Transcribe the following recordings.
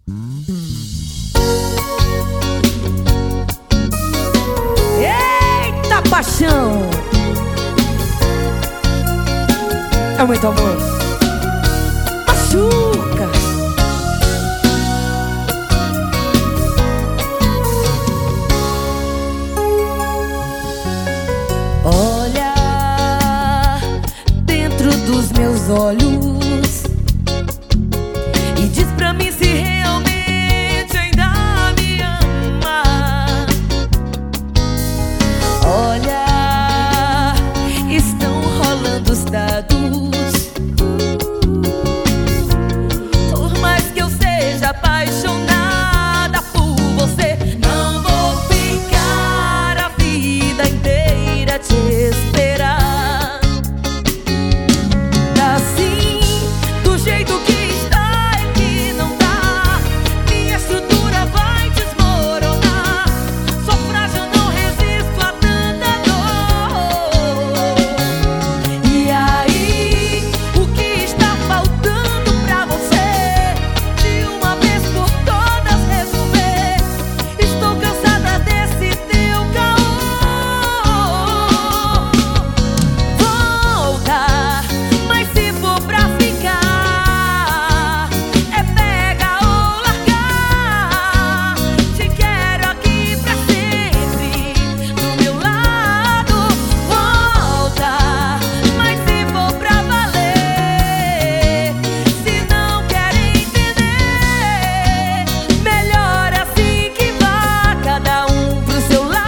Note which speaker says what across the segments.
Speaker 1: Eita paixão! É muito amor. Machuca. Olha dentro dos meus olhos e diz pra mim se realmente ainda me ama. Olha, estão rolando os dados. Por mais que eu seja apaixonada por você, não vou ficar a vida inteira te esperar. Assim, do jeito que está é que não dá. Minha estrutura vai desmoronar. Sou frágil, não resisto a tanta dor. E aí, o que está faltando pra você? De uma vez por todas resolver. Estou cansada desse teu caô. Volta, mas se for pra ficar, é pega ou largar. Te quero aqui pra sempre, do meu lado. Volta, mas se for pra valer. Se não quer entender, melhor assim que vá cada um pro seu lado.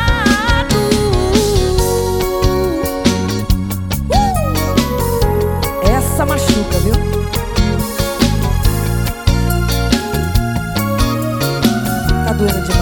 Speaker 1: Essa machuca, viu? Tá doendo demais.